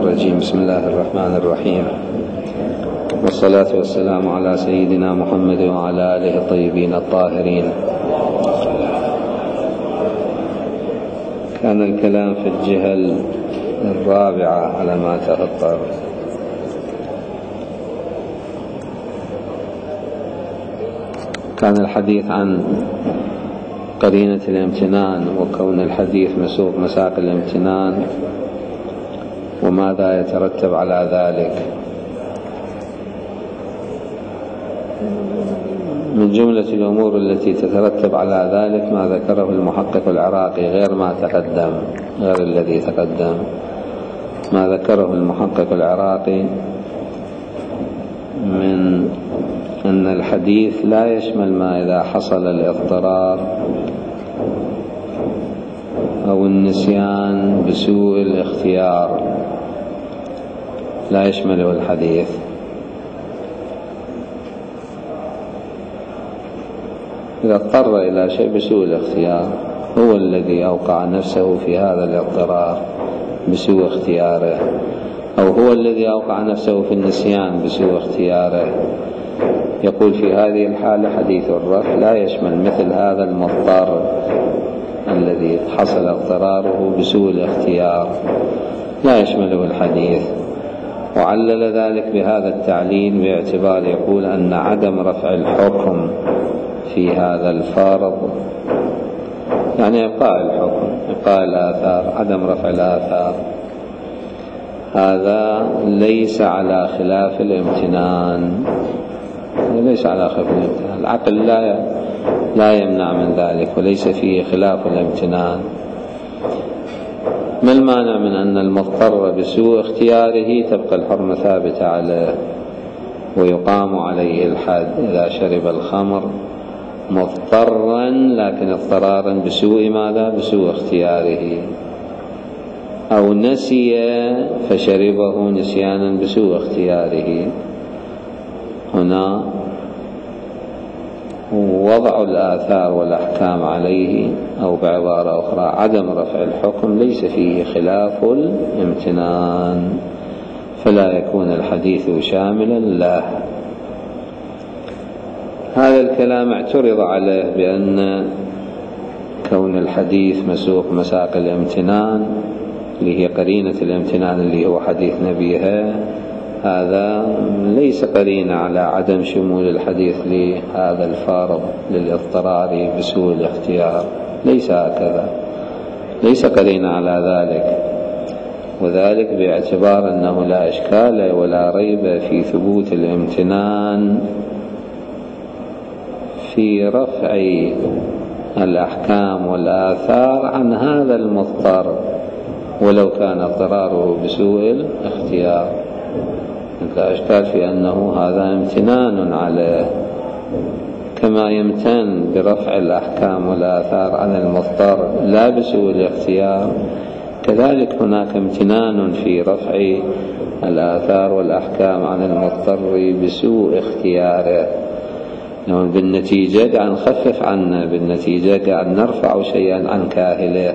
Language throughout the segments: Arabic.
الرجيم. بسم الله الرحمن الرحيم، والصلاة والسلام على سيدنا محمد وعلى آله الطيبين الطاهرين. كان الكلام في الجهة الرابعة على ما تفطر. كان الحديث عن قرينة الامتنان وكون الحديث مسوق مساق الامتنان وماذا يترتب على ذلك. من جملة الأمور التي تترتب على ذلك ما ذكره المحقق العراقي غير ما تقدم، غير الذي تقدم. ما ذكره المحقق العراقي من أن الحديث لا يشمل ما إذا حصل الاضطرار أو النسيان بسوء الاختيار، لا يشمله الحديث. إذا اضطر إلى شيء بسوء الاختيار هو الذي أوقع نفسه في هذا الاضطرار بسوء اختياره، أو هو الذي أوقع نفسه في النسيان بسوء اختياره، يقول في هذه الحالة حديث الرفع لا يشمل مثل هذا المضطر الذي حصل اضطراره بسوء الاختيار، لا يشمله الحديث. وعلل ذلك بهذا التعليل باعتبار يقول أن عدم رفع الحكم في هذا الفرض يعني إبقاء الحكم، إبقاء الآثار، عدم رفع الآثار، هذا ليس على خلاف الامتنان، ليس على خلاف الامتنان. العقل لا يمنع من ذلك وليس فيه خلاف الامتنان. ما المانع من أن المضطر بسوء اختياره تبقى الحرمة ثابتة عليه ويقام عليه الحد إذا شرب الخمر مضطرا لكن اضطرارا بسوء ماذا؟ بسوء اختياره، أو نسي فشربه نسيانا بسوء اختياره. هنا وضع الآثار والأحكام عليه، أو بعبارة أخرى عدم رفع الحكم ليس فيه خلاف الامتنان، فلا يكون الحديث شاملا له. هذا الكلام اعترض عليه بأن كون الحديث مسوق مساق الامتنان اللي هي قرينة الامتنان اللي هو حديث نبيها، هذا ليس قرينة على عدم شمول الحديث لهذا الفارض للاضطرار بسوء الاختيار، ليس هكذا، ليس قرينة على ذلك. وذلك باعتبار أنه لا إشكال ولا ريب في ثبوت الامتنان في رفع الأحكام والآثار عن هذا المضطر ولو كان اضطراره بسوء الاختيار. لا إشكال في أنه هذا امتنان عليه، كما يمتن برفع الأحكام والآثار عن المضطر لا بسوء الاختيار، كذلك هناك امتنان في رفع الآثار والأحكام عن المضطر بسوء اختياره. بالنتيجة قاعد نخفف عنه، بالنتيجة قاعد نرفع شيئا عن كاهله،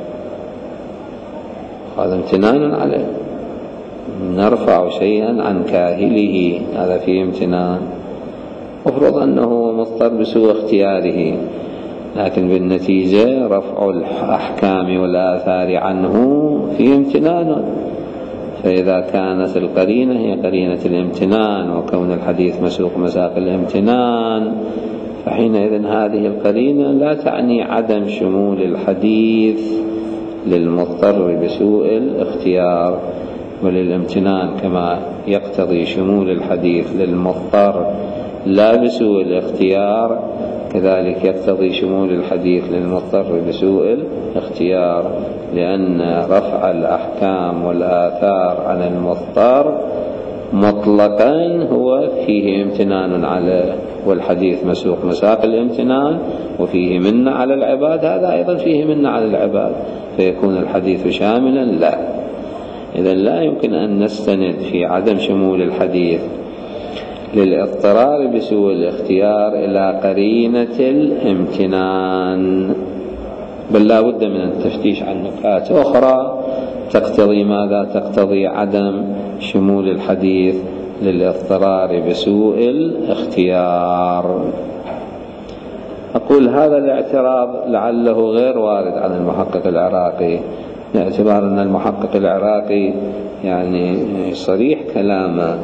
هذا امتنان عليه، نرفع شيئا عن كاهله، هذا فيه امتنان. افرض أنه مضطر بسوء اختياره، لكن بالنتيجة رفع الأحكام والآثار عنه فيه امتنان. فإذا كانت القرينة هي قرينة الامتنان وكون الحديث مسوق مساق الامتنان، فحينئذ هذه القرينة لا تعني عدم شمول الحديث للمضطر بسوء الاختيار، وللامتنان كما يقتضي شمول الحديث للمضطر لا بسوء الاختيار كذلك يقتضي شمول الحديث للمضطر بسوء الاختيار، لأن رفع الأحكام والآثار عن المضطر مطلقا هو فيه امتنان عليه، والحديث مسوق مساق الامتنان وفيه منة على العباد، هذا أيضا فيه منة على العباد، فيكون الحديث شاملا لا. إذن لا يمكن أن نستند في عدم شمول الحديث للاضطرار بسوء الاختيار إلى قرينة الامتنان، بل لا بد من التفتيش عن نكات أخرى تقتضي ماذا؟ تقتضي عدم شمول الحديث للاضطرار بسوء الاختيار. أقول هذا الاعتراض لعله غير وارد عن المحقق العراقي، باعتبار أن المحقق العراقي يعني صريح كلامه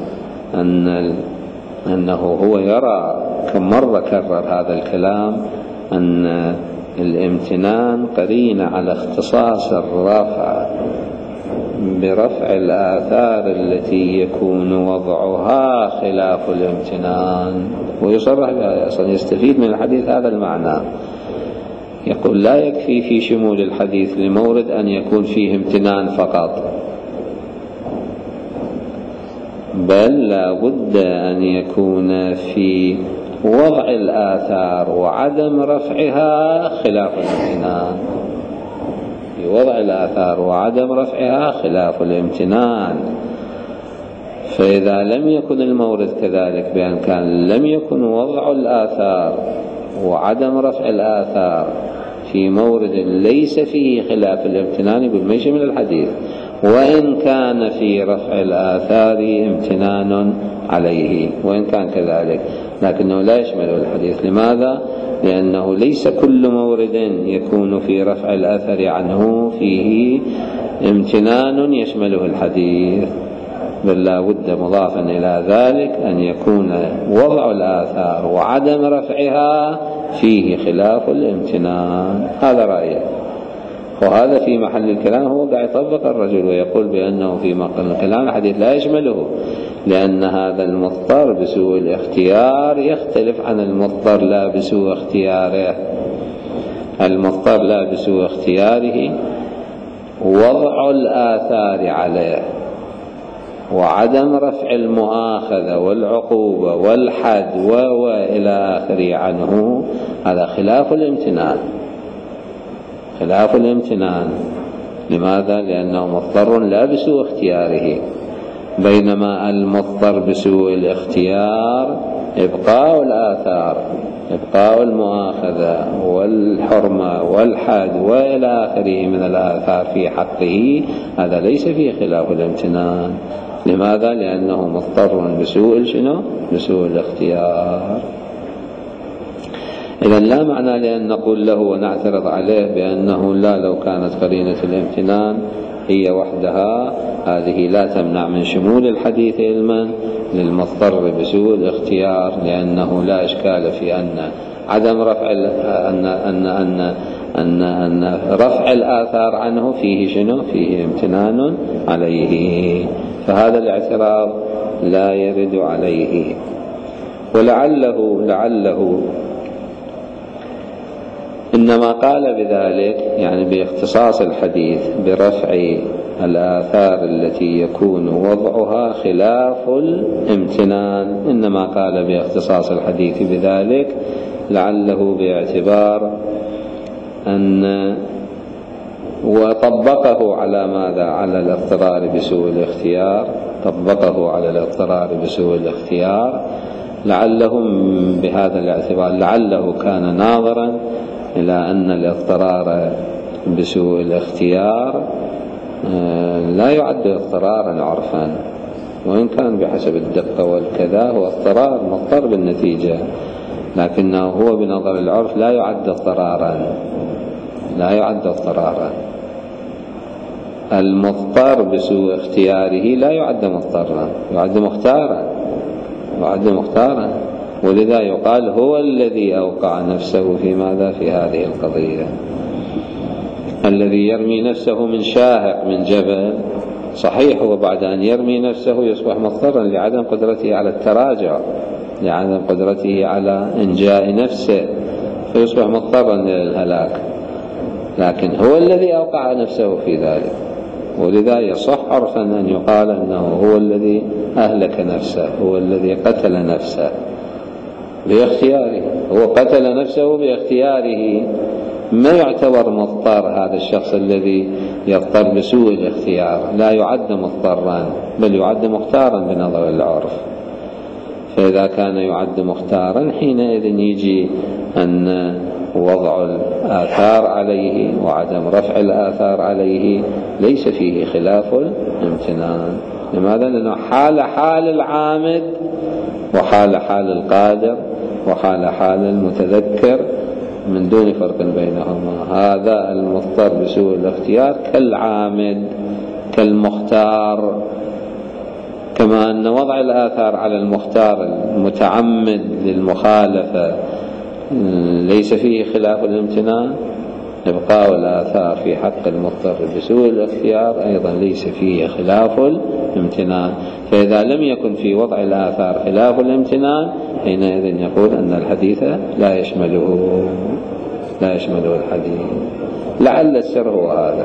أنه هو يرى، كم مرة كرر هذا الكلام، أن الامتنان قرين على اختصاص الرفع برفع الآثار التي يكون وضعها خلاف الامتنان، ويصرح بها، يستفيد من الحديث هذا المعنى. يقول لا يكفي في شمول الحديث لمورد أن يكون فيه امتنان فقط، بل لا بد أن يكون في وضع الآثار وعدم رفعها خلاف الامتنان، في وضع الآثار وعدم رفعها خلاف الامتنان. فإذا لم يكن المورد كذلك، بأن كان لم يكن وضع الآثار وعدم رفع الآثار في مورد ليس فيه خلاف الامتنان، يقول ما يشمل الحديث، وإن كان في رفع الآثار امتنان عليه، وإن كان كذلك، لكنه لا يشمله الحديث. لماذا؟ لأنه ليس كل مورد يكون في رفع الأثر عنه فيه امتنان يشمله الحديث، بل لا بد مضافا إلى ذلك أن يكون وضع الآثار وعدم رفعها فيه خلاف الامتنان. هذا رأيه، وهذا في محل الكلام هو قاعد يطبق الرجل ويقول بأنه في محل الكلام الحديث لا يشمله، لأن هذا المضطر بسوء الاختيار يختلف عن المضطر لا بسوء اختياره. المضطر لا بسوء اختياره وضع الآثار عليه وعدم رفع المؤاخذة والعقوبة والحد وإلى آخره عنه، هذا خلاف الامتنان، خلاف الامتنان. لماذا؟ لأنه مضطر لا بسوء اختياره، بينما المضطر بسوء الاختيار إبقاء الآثار، إبقاء المؤاخذة والحرمة والحد وإلى آخره من الآثار في حقه، هذا ليس فيه خلاف الامتنان. لماذا؟ لأنه مضطر بسوء شنو؟ بسوء الاختيار. إذا لا معنى لأن نقول له ونعترض عليه بأنه لا، لو كانت قرينة الامتنان هي وحدها هذه لا تمنع من شمول الحديث علما للمضطر بسوء الاختيار، لأنه لا إشكال في أن عدم رفع أن رفع الآثار عنه فيه شنو؟ فيه امتنان عليه. فهذا الاعتراض لا يرد عليه. ولعله إنما قال بذلك يعني باختصاص الحديث برفع الآثار التي يكون وضعها خلاف الامتنان، إنما قال باختصاص الحديث بذلك لعله باعتبار أن وطبقه على ماذا؟ على الاضطرار بسوء الاختيار، طبقه على الاضطرار بسوء الاختيار، لعلهم بهذا الاعتبار لعله كان ناظرا إلى أن الاضطرار بسوء الاختيار لا يعد اضطرارا عرفا، وإن كان بحسب الدقة والكذا هو اضطرار مضطر بالنتيجة، لكنه هو بنظر العرف لا يعد اضطرارا، لا يعد اضطرارا. المضطر بسوء اختياره لا يعد مضطرا، يعد مختارا، يعد مختارا، ولذا يقال هو الذي أوقع نفسه في ماذا؟ في هذه القضية. الذي يرمي نفسه من شاهق من جبل صحيح، وبعد أن يرمي نفسه يصبح مضطرا لعدم قدرته على التراجع، لعدم قدرته على إنجاء نفسه، فيصبح مضطرا للهلاك، لكن هو الذي أوقع نفسه في ذلك. ولذا يصح عرفا أن يقال أنه هو الذي أهلك نفسه، هو الذي قتل نفسه باختياره، هو قتل نفسه باختياره. ما يعتبر مضطر هذا الشخص الذي يضطر بسوء الاختيار، لا يعد مضطرا بل يعد مختارا بنظر العرف. فإذا كان يعد مختارا حينئذ يجي أن ووضع الآثار عليه وعدم رفع الآثار عليه ليس فيه خلاف الامتنان. لماذا؟ لأنه حال العامد وحال القادر وحال المتذكر من دون فرق بينهما. هذا المضطر بسوء الاختيار كالعامد كالمختار، كما أن وضع الآثار على المختار المتعمد للمخالفة ليس فيه خلاف الامتنان، إبقاء الآثار في حق المضطر بسوء الاختيار أيضا ليس فيه خلاف الامتنان. فإذا لم يكن في وضع الآثار خلاف الامتنان حينئذ يقول أن الحديث لا يشمله الحديث. لعل السر هو هذا.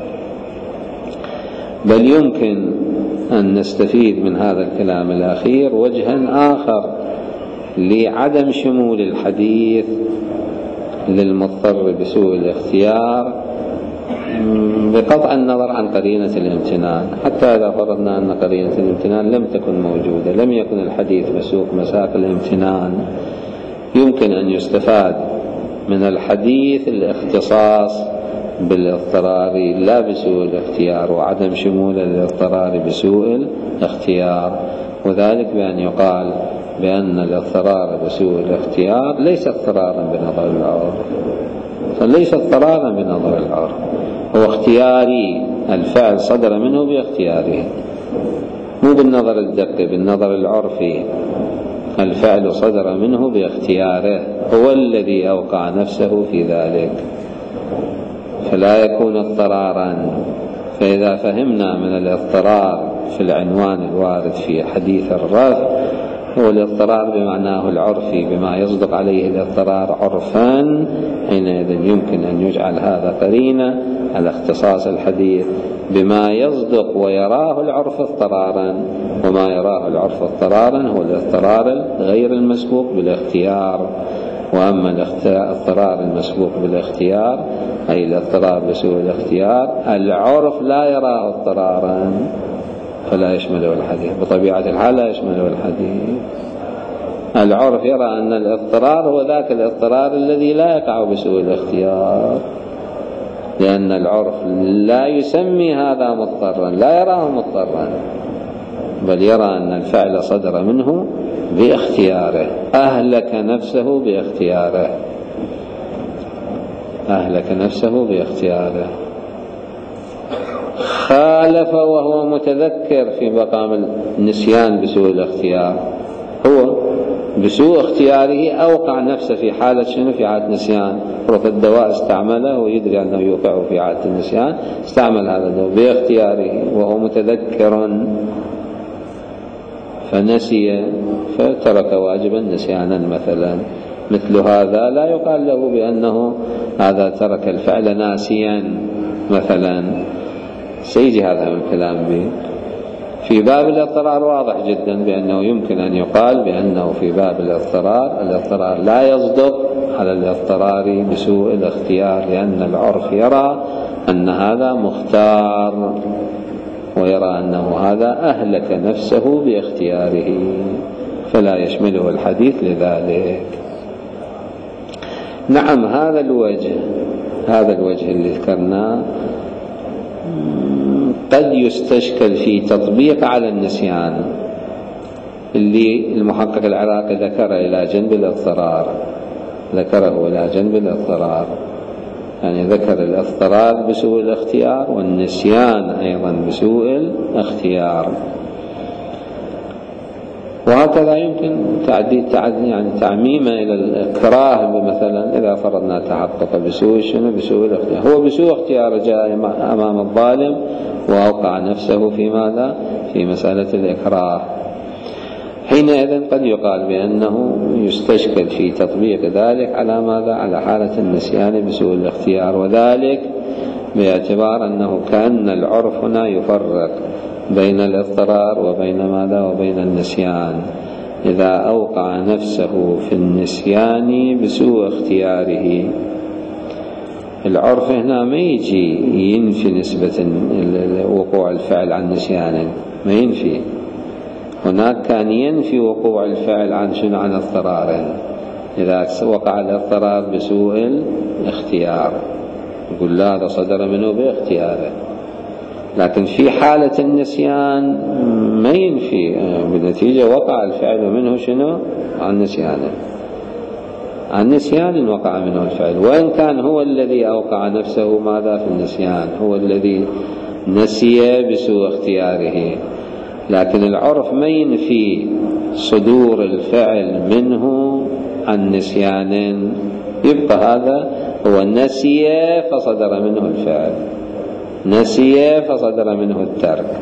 بل يمكن أن نستفيد من هذا الكلام الأخير وجها آخر لعدم شمول الحديث للمضطر بسوء الاختيار بقطع النظر عن قرينة الامتنان. حتى إذا فرضنا أن قرينة الامتنان لم تكن موجودة، لم يكن الحديث مسوق مساق الامتنان، يمكن أن يستفاد من الحديث الاختصاص بالاضطرار لا بسوء الاختيار وعدم شمول الاضطرار بسوء الاختيار، وذلك بأن يقال بأن الاضطرار بسوء الاختيار ليس اضطرارا بنظر العرف، فليس اضطرارا بنظر العرف، هو اختياري، الفعل صدر منه باختياره مو بالنظر الدقي، بالنظر العرفي الفعل صدر منه باختياره، هو الذي أوقع نفسه في ذلك فلا يكون اضطرارا. فإذا فهمنا من الاضطرار في العنوان الوارد في حديث الرفع هو الاضطرار بمعناه العرفي بما يصدق عليه الاضطرار عرفا، حينئذ يمكن أن يجعل هذا قرينة على اختصاص الحديث بما يصدق ويراه العرف اضطرارا، وما يراه العرف اضطرارا هو الاضطرار غير المسبوق بالاختيار. وأما الاضطرار المسبوق بالاختيار أي الاضطرار بسوء الاختيار العرف لا يراه اضطرارا فلا يشمله الحديث، بطبيعة الحال لا يشمله الحديث. العرف يرى أن الاضطرار هو ذاك الاضطرار الذي لا يقع بسوء الاختيار، لأن العرف لا يسمي هذا مضطرا، لا يراه مضطرا، بل يرى أن الفعل صدر منه باختياره، أهلك نفسه باختياره، أهلك نفسه باختياره. خالف وهو متذكر في مقام النسيان بسوء الاختيار، هو بسوء اختياره أوقع نفسه في حالة شنو؟ في حالة نسيان. رفض الدواء استعمله ويدري أنه يوقعه في حالة النسيان، استعمل هذا الدواء باختياره وهو متذكر فنسي فترك واجبا نسيانا مثلا. مثل هذا لا يقال له بأنه هذا ترك الفعل ناسيا مثلا، سيجي هذا من الكلام به. في باب الاضطرار واضح جدا بأنه يمكن أن يقال بأنه في باب الاضطرار لا يصدق على الاضطرار بسوء الاختيار، لأن العرف يرى أن هذا مختار ويرى أنه هذا أهلك نفسه باختياره فلا يشمله الحديث لذلك. نعم هذا الوجه اللي ذكرناه قد يستشكل في تطبيق على النسيان اللي المحقق العراقي ذكره إلى جنب الاضطرار، يعني ذكر الاضطرار بسوء الاختيار والنسيان أيضا بسوء الاختيار. وهكذا يمكن يعني تعميمه إلى الإكراه مثلا إذا فرضنا تحقق بسوء الاختيار، هو بسوء اختيار جاء أمام الظالم وأوقع نفسه في ماذا؟ في مسألة الإكراه. حينئذ قد يقال بأنه يستشكل في تطبيق ذلك على ماذا؟ على حالة النسيان بسوء الاختيار، وذلك باعتبار أنه كأن العرف هنا يفرق بين الاضطرار وبين ماذا؟ وبين النسيان. إذا أوقع نفسه في النسيان بسوء اختياره العرف هنا ما يجي ينفي نسبة وقوع الفعل عن نسيان، ما ينفي، هناك كان ينفي وقوع الفعل عن اضطراره، إذا وقع الاضطرار بسوء الاختيار يقول لا، هذا صدر منه باختياره. لكن في حالة النسيان ما ينفي، بالنتيجة وقع الفعل منه شنو؟ عن نسيانه، عن نسيان وقع منه الفعل، وإن كان هو الذي أوقع نفسه ماذا في النسيان، هو الذي نسي بسوء اختياره. لكن العرف ما ينفي صدور الفعل منه عن نسيان، يبقى هذا هو نسي فصدر منه الفعل، نسي فصدر منه الترك،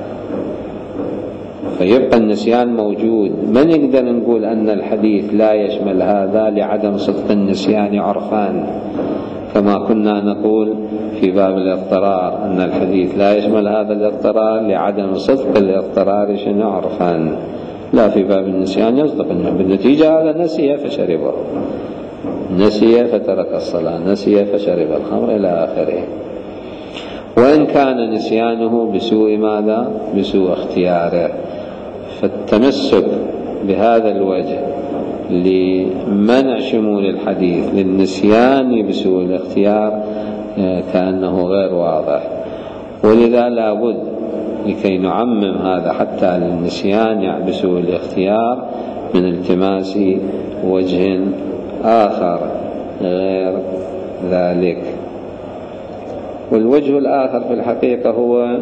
فيبقى النسيان موجود. ما نقدر نقول أن الحديث لا يشمل هذا لعدم صدق النسيان عرفان، كما كنا نقول في باب الاضطرار أن الحديث لا يشمل هذا الاضطرار لعدم صدق الاضطرار شنو عرفان. لا، في باب النسيان يصدق أنه بالنتيجة هذا نسي فشربه، نسي فترك الصلاة، نسي فشرب الخمر إلى آخره. وإن كان نسيانه بسوء ماذا؟ بسوء اختياره. فالتمسك بهذا الوجه لمنع شمول الحديث للنسيان بسوء الاختيار كأنه غير واضح، ولذا لابد لكي نعمم هذا حتى للنسيان بسوء الاختيار من التماس وجه آخر غير ذلك. والوجه الآخر في الحقيقة هو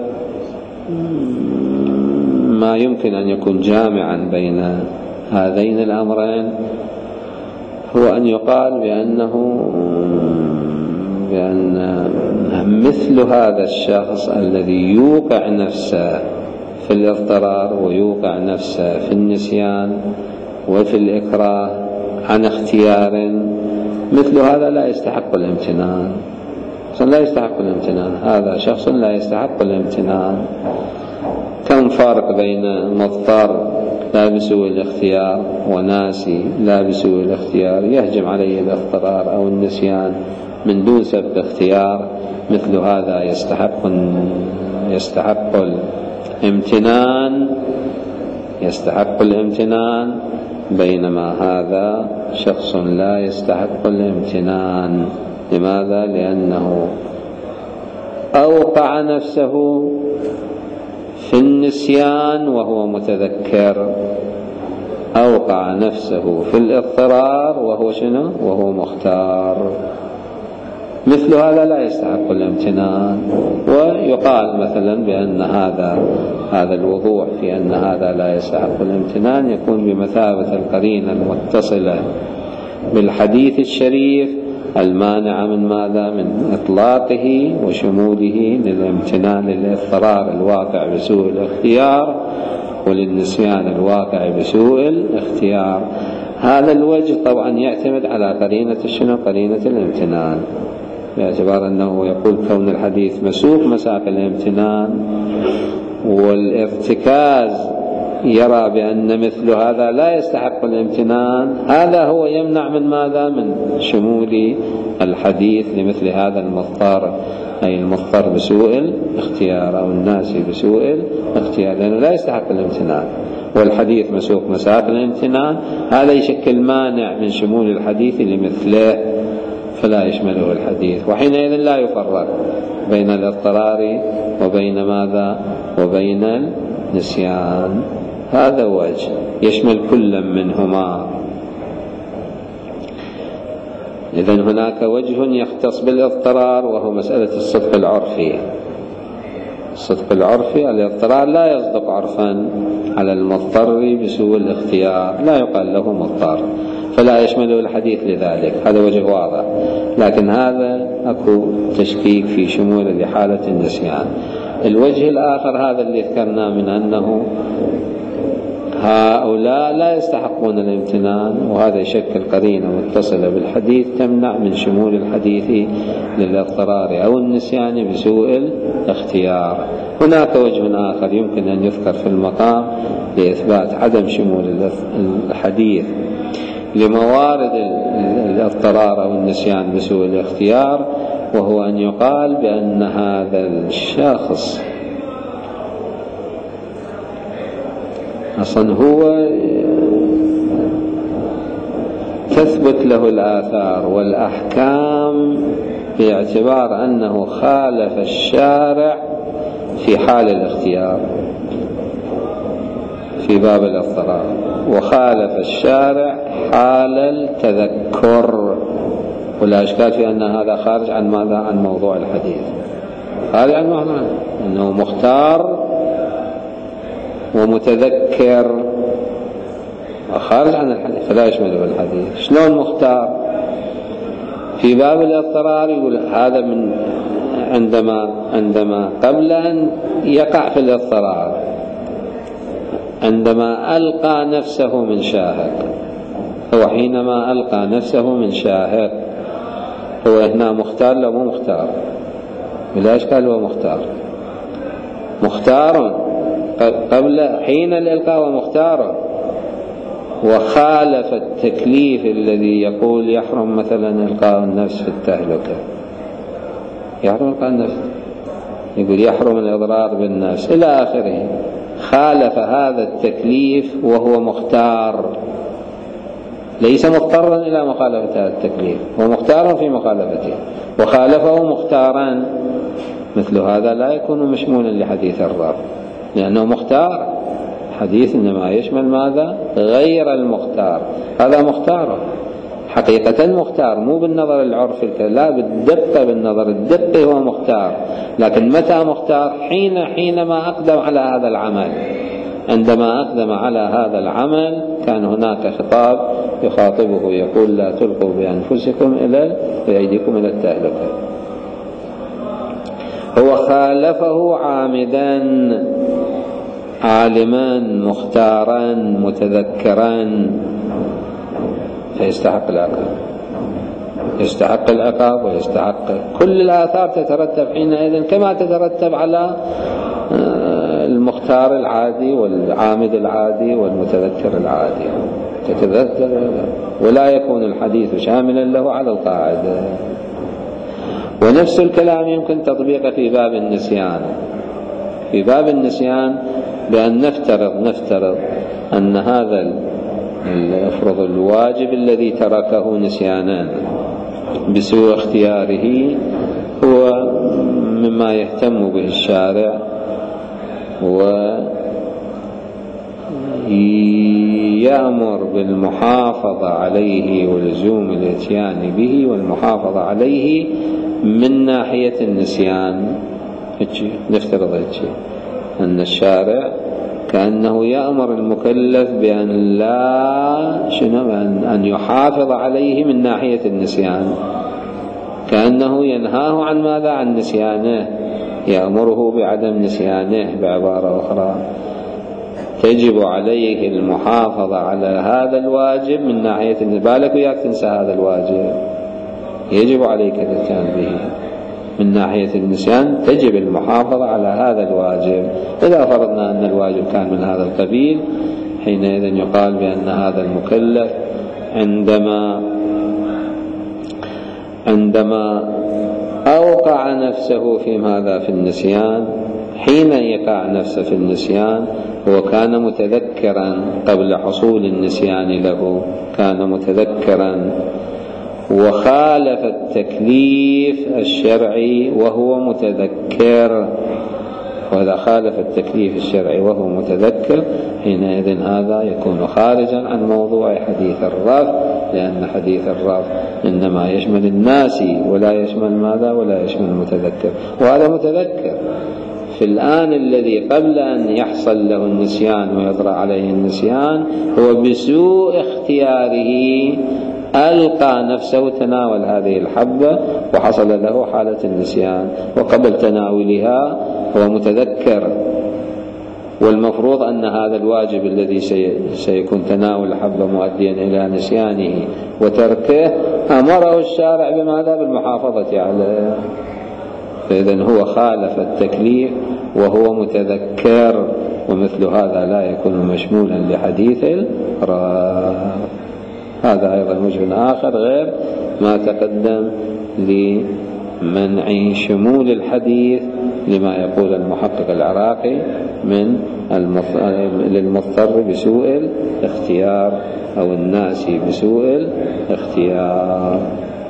ما يمكن أن يكون جامعا بين هذين الأمرين، هو أن يقال بأن مثل هذا الشخص الذي يوقع نفسه في الاضطرار ويوقع نفسه في النسيان وفي الإكراه عن اختيار، مثل هذا لا يستحق الامتنان، لا يستحق الامتنان، هذا شخص لا يستحق الامتنان. كم فرق بين مضطر لا بسوء الاختيار وناسي لا بسوء الاختيار يهجم عليه الاضطرار أو النسيان من دون سبب اختيار، مثل هذا يستحق الامتنان، بينما هذا شخص لا يستحق الامتنان. لماذا؟ لأنه أوقع نفسه في النسيان وهو متذكر، أوقع نفسه في الاضطرار وهو شنو؟ وهو مختار. مثل هذا لا يستحق الامتنان. ويقال مثلا بأن هذا الوضوح في أن هذا لا يستحق الامتنان يكون بمثابة القرينة المتصلة بالحديث الشريف المانع من ماذا؟ من إطلاقه وشموله للامتنان للاضطرار الواقع بسوء الاختيار وللنسيان الواقع بسوء الاختيار. هذا الوجه طبعا يعتمد على قرينة شنو؟ قرينة الامتنان، باعتبار أنه يقول كون الحديث مسوق مساق الامتنان، والارتكاز يرى بأن مثل هذا لا يستحق الامتنان، هذا هو يمنع من ماذا؟ من شمول الحديث لمثل هذا المضطر، أي المضطر بسوء الاختيار أو الناسي بسوء الاختيار، لأنه لا يستحق الامتنان، والحديث مسوق مساق الامتنان، هذا يشكل مانع من شمول الحديث لمثله فلا يشمله الحديث. وحينئذ لا يفرق بين الاضطرار وبين ماذا؟ وبين النسيان. هذا وجه يشمل كل منهما. إذن هناك وجه يختص بالاضطرار وهو مسألة الصدق العرفي. الصدق العرفي الاضطرار لا يصدق عرفا على المضطر بسوء الاختيار، لا يقال له مضطر فلا يشمله الحديث لذلك، هذا وجه واضح. لكن هذا أكو تشكيك في شمول لحالة النسيان. الوجه الآخر هذا اللي ذكرنا من أنه هؤلاء لا يستحقون الامتنان، وهذا يشكل قرينة متصلة بالحديث تمنع من شمول الحديث للاضطرار أو النسيان بسوء الاختيار. هناك وجه آخر يمكن أن يذكر في المقام لإثبات عدم شمول الحديث لموارد الاضطرار أو النسيان بسوء الاختيار، وهو أن يقال بأن هذا الشخص أصلا هو تثبت له الآثار والأحكام باعتبار أنه خالف الشارع في حال الاختيار في باب الاضطرار، وخالف الشارع حال التذكر، ولا إشكال في أن هذا خارج عن ماذا؟ عن موضوع الحديث، خارج عن موضوع أنه مختار ومتذكر، خارج عن الحديث فلا يشمله الحديث. شلون مختار؟ في باب الاضطرار يقول هذا من عندما قبل أن يقع في الاضطرار، عندما ألقى نفسه من شاهق، هو حينما ألقى نفسه من شاهق هو هنا مختار لو مو مختار؟ بلا إشكال هو مختار قبل حين الإلقاء ومختار، وخالف التكليف الذي يقول يحرم مثلا إلقاء النفس في التهلكة، يحرم إلقاء النفس، يقول يحرم الإضرار بالنفس إلى آخره، خالف هذا التكليف وهو مختار، ليس مضطرا إلى مخالفة هذا التكليف، هو مختار في مخالفته وخالفه مختارا، مثل هذا لا يكون مشمولا لحديث الرافع لأنه مختار. حديث إنما يشمل ماذا؟ غير المختار، هذا مختار حقيقة، مختار مو بالنظر العرفي لا بالدقة، بالنظر الدقي هو مختار، لكن متى مختار؟ حينما أقدم على هذا العمل، عندما أقدم على هذا العمل كان هناك خطاب يخاطبه يقول لا تلقوا بأنفسكم بأيديكم إلى التهلكة، هو خالفه عامدا عالما مختارا متذكرا فيستحق العقاب، يستحق العقاب ويستحق كل الآثار تترتب حينئذ كما تترتب على المختار العادي والعامد العادي والمتذكر العادي، تتذكر ولا يكون الحديث شاملا له على القاعدة. ونفس الكلام يمكن تطبيقه في باب النسيان، في باب النسيان بأن نفترض أن هذا افرض الواجب الذي تركه نسيانا بسوء اختياره هو مما يهتم به الشارع ويأمر بالمحافظة عليه ولزوم الاتيان به والمحافظة عليه من ناحية النسيان. نفترض أن الشارع كأنه يأمر المكلف بأن أن يحافظ عليه من ناحية النسيان، كأنه ينهاه عن ماذا؟ عن نسيانه، يأمره بعدم نسيانه. بعبارة أخرى تجب عليه المحافظة على هذا الواجب من ناحية بالك وياك تنسى هذا الواجب، يجب عليك الاتيان به من ناحية النسيان، تجب المحافظة على هذا الواجب. إذا فرضنا أن الواجب كان من هذا القبيل حينئذ يقال بأن هذا المكلف عندما أوقع نفسه في ماذا؟ في النسيان، حين يقع نفسه في النسيان هو كان متذكرا قبل حصول النسيان له، كان متذكرا وخالف التكليف الشرعي وهو متذكر، وإذا خالف التكليف الشرعي وهو متذكر حينئذ هذا يكون خارجا عن موضوع حديث الرفع، لأن حديث الرفع إنما يشمل الناسي ولا يشمل ماذا؟ ولا يشمل المتذكر، وهذا متذكر في الآن الذي قبل أن يحصل له النسيان ويطرأ عليه النسيان هو بسوء اختياره ألقى نفسه تناول هذه الحبة وحصل له حالة النسيان، وقبل تناولها هو متذكر، والمفروض أن هذا الواجب الذي سيكون تناول الحبة مؤديا إلى نسيانه وتركه أمره الشارع بماذا؟ بالمحافظة عليه، فإذن هو خالف التكليف وهو متذكر، ومثل هذا لا يكون مشمولا لحديث الرافع. هذا أيضا وجه آخر غير ما تقدم لمنع شمول الحديث لما يقول المحقق العراقي من للمضطر بسوء الاختيار أو الناس بسوء الاختيار.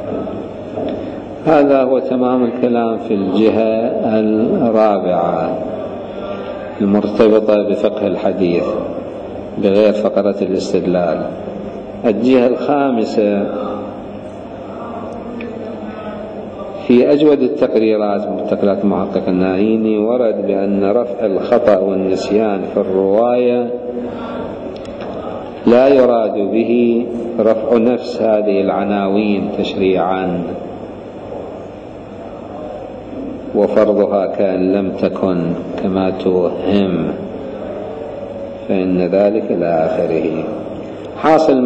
هذا هو تمام الكلام في الجهة الرابعة المرتبطة بفقه الحديث بغير فقرة الاستدلال. الجهة الخامسة في أجود التقريرات تقريرات المحقق النعيمي ورد بأن رفع الخطأ والنسيان في الرواية لا يراد به رفع نفس هذه العناوين تشريعا وفرضها كأن لم تكن كما توهم، فإن ذلك إلى آخره. حاصل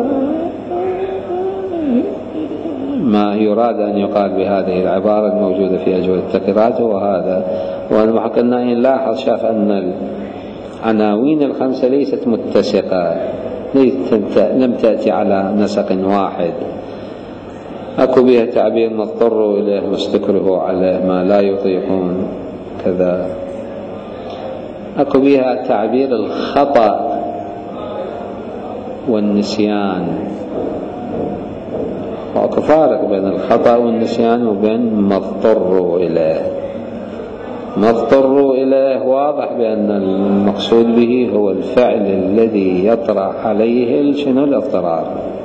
ما يراد أن يقال بهذه العبارة الموجودة في أجوبة التقريرات هو هذا، والمحقق النعيمي لاحظ شاف أن العناوين الخمسة ليست متسقة، لم تأتي على نسق واحد، أكو بها تعبير ما اضطروا إليه ما استكرهوا عليه ما لا يطيقون كذا، أكو بها تعبير الخطأ والنسيان، وأكو فارق بين الخطأ والنسيان وبين ما اضطروا إليه. ما اضطروا إليه واضح بأن المقصود به هو الفعل الذي يطرح عليه شنو الاضطرار،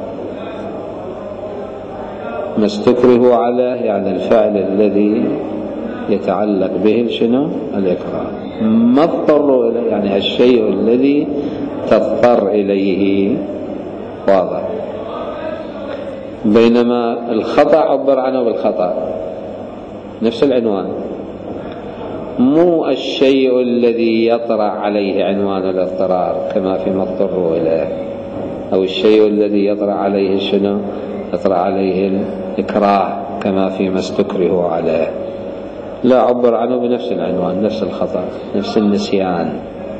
ما استكرهوا عليه يعني الفعل الذي يتعلق به شنو الإكراه. ما اضطروا إليه يعني الشيء الذي تضطر إليه، واضح. بينما الخطأ عبر عنه بالخطأ نفس العنوان، مو الشيء الذي يطرأ عليه عنوان الاضطرار كما في ما اضطروا إليه، أو الشيء الذي يطرأ عليه شنو يطرأ عليه الإكراه كما في ما استكرهوا عليه، لا عبر عنه بنفس العنوان، نفس الخطأ نفس النسيان.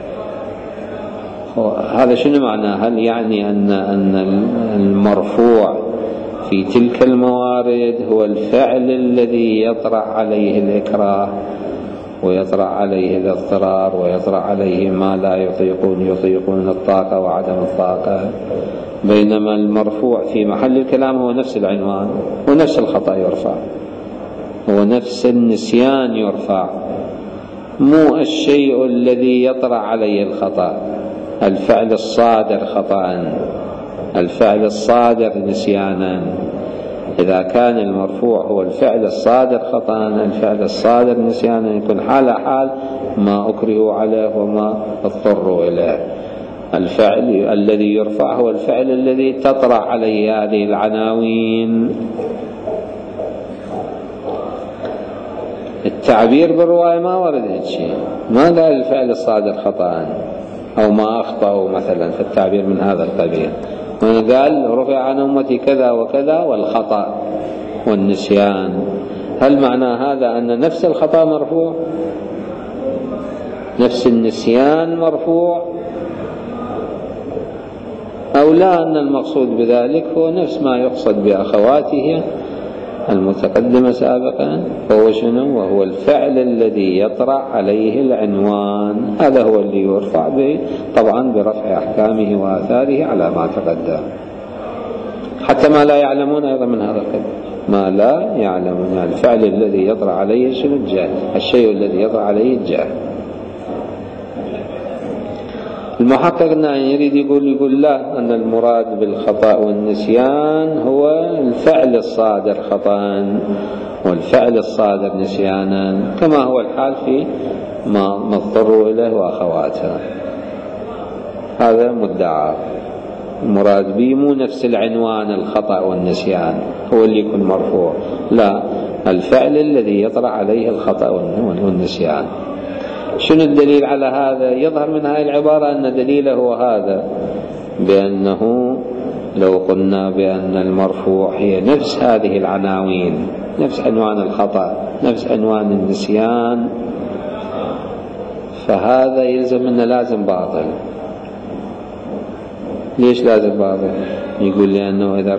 هذا شنو معناه؟ هل يعني أن المرفوع في تلك الموارد هو الفعل الذي يطرأ عليه الإكراه ويطرأ عليه الاضطرار ويطرأ عليه ما لا يطيقون الطاقة وعدم الطاقة، بينما المرفوع في محل الكلام هو نفس العنوان ونفس الخطأ يرفع، هو نفس النسيان يرفع، مو الشيء الذي يطرأ عليه الخطأ، الفعل الصادر خطأ، الفعل الصادر نسيانا. إذا كان المرفوع هو الفعل الصادر خطأ الفعل الصادر نسيانا يكون حال حال ما أكرهوا عليه وما اضطروا إليه. الفعل الذي يرفع هو الفعل الذي تطرأ عليه هذه العناوين. التعبير بالرواية ما ورد هذا الشيء، ما قال الفعل الصادر خطأ أو ما أخطأوا مثلا في التعبير من هذا القبيل، قال رفع عن أمتي كذا وكذا والخطأ والنسيان. هل معنى هذا أن نفس الخطأ مرفوع نفس النسيان مرفوع، أو لا أن المقصود بذلك هو نفس ما يقصد بأخواته المتقدمة سابقا، فهو شنو؟ وهو الفعل الذي يطرأ عليه العنوان، هذا هو اللي يرفع به طبعا برفع أحكامه وآثاره على ما تقدم. حتى ما لا يعلمون أيضا من هذا القبيل، ما لا يعلمون يعني الفعل الذي يطرأ عليه شنو الجهل، الشيء الذي يطرأ عليه الجهل. المحقق يريد يقول لا، أن المراد بالخطأ والنسيان هو الفعل الصادر خطأ والفعل الصادر نسيانا، كما هو الحال في ما اضطروا إليه وأخواته. هذا مدعى، المراد به مو نفس العنوان الخطأ والنسيان هو اللي يكون مرفوع، لا، الفعل الذي يطرأ عليه الخطأ والنسيان. شنو الدليل على هذا؟ يظهر من هذه العبارة أن دليله هو هذا، بأنه لو قلنا بأن المرفوع هي نفس هذه العناوين، نفس عنوان الخطأ نفس عنوان النسيان، فهذا يلزم أنه لازم باطل. ليش لازم باطل؟ يقول لأنه إذا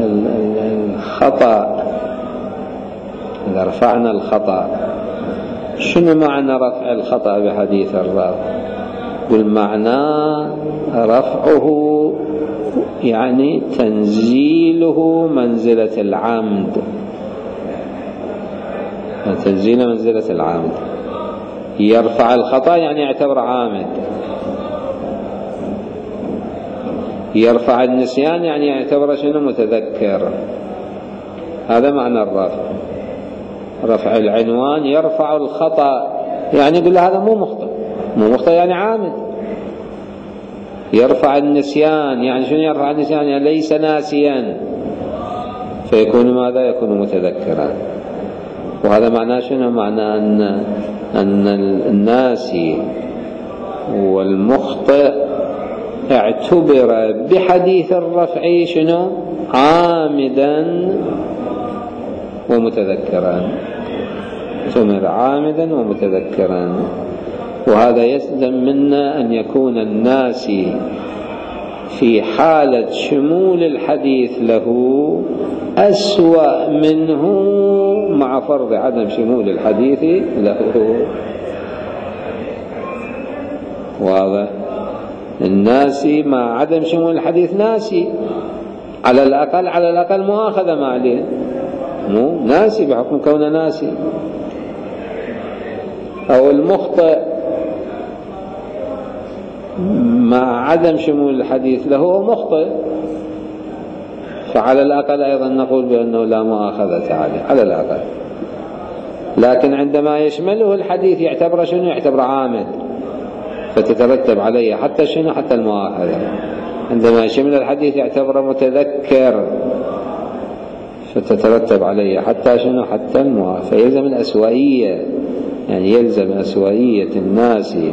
رفعنا الخطأ شنو معنى رفع الخطأ بحديث الراوي؟ والمعنى رفعه يعني تنزيله منزلة العمد، تنزيل منزلة العامد. يرفع الخطأ يعني يعتبر عامد، يرفع النسيان يعني يعتبر شنو؟ متذكر. هذا معنى الرفع. رفع العنوان يرفع الخطأ، يعني يقول له هذا مو مخطئ، مو مخطئ يعني عامد. يرفع النسيان يعني شنو؟ يرفع النسيان يعني ليس ناسيا، فيكون ماذا؟ يكون متذكرا. وهذا معناه شنو؟ معناه أن الناسي والمخطئ اعتبر بحديث الرفع شنو؟ عامدا ومتذكرا، اعتبر عامدا ومتذكرا. وهذا يلزم منا أن يكون الناسي في حالة شمول الحديث له أسوأ منه مع فرض عدم شمول الحديث له. واضح؟ الناسي مع عدم شمول الحديث ناسي، على الأقل مؤاخذة ما عليه، مو ناسي بحكم كونه ناسي. أو المخطئ مع عدم شمول الحديث له هو مخطئ، فعلى الأقل أيضا نقول بأنه لا مؤاخذة عليه على الأقل. لكن عندما يشمله الحديث يعتبر شنو؟ يعتبر عامد، فتترتب عليه حتى شنو؟ حتى المؤاخذة. عندما يشمل الحديث يعتبر متذكر، فتترتب عليه حتى شنو؟ حتى المؤاخذة. فيلزم الأسوائية، يعني يلزم أسوائية الناسي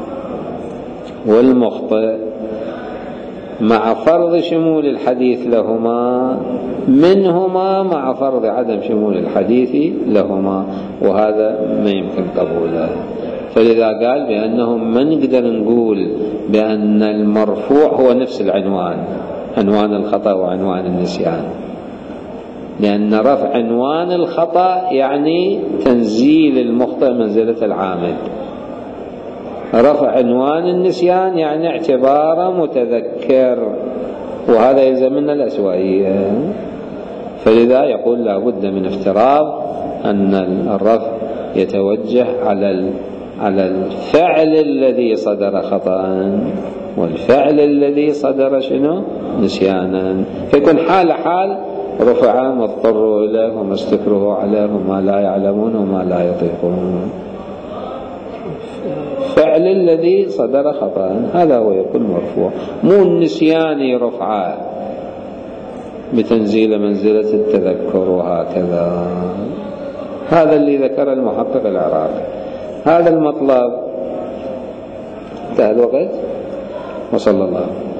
والمخطئ مع فرض شمول الحديث لهما منهما مع فرض عدم شمول الحديث لهما، وهذا ما يمكن قبوله. فلذا قال بأنهم ما نقدر نقول بأن المرفوع هو نفس العنوان، عنوان الخطأ وعنوان النسيان، لأن رفع عنوان الخطأ يعني تنزيل المخطئ منزلة العامد، رفع عنوان النسيان يعني اعتبار متذكر، وهذا يلزمنا الأسوائية. فلذا يقول لا بد من افتراض أن الرفع يتوجه على الفعل الذي صدر خطأ والفعل الذي صدر شنو؟ نسيانا، فيكون حال رفع ما اضطروا إليه وما استكرهوا عليه وما لا يعلمون وما لا يطيقون. فعل الذي صدر خطأ هذا هو يكون مرفوع، مو النسيان رفعا بتنزيل منزلة التذكر وهكذا. هذا اللي ذكر المحقق العراقي. هذا المطلب. انتهى الوقت، وصلى الله